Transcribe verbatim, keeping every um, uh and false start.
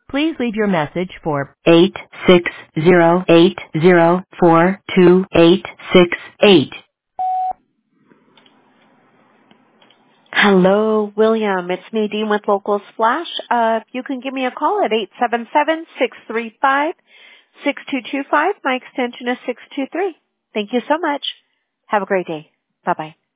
Please leave your message for eight six zero eight zero four two eight six eight. Hello, William. It's Nadine with Local Splash. Uh, you can give me a call at eight seven seven, six three five, six two two five. My extension is six two three. Thank you so much. Have a great day. Bye-bye.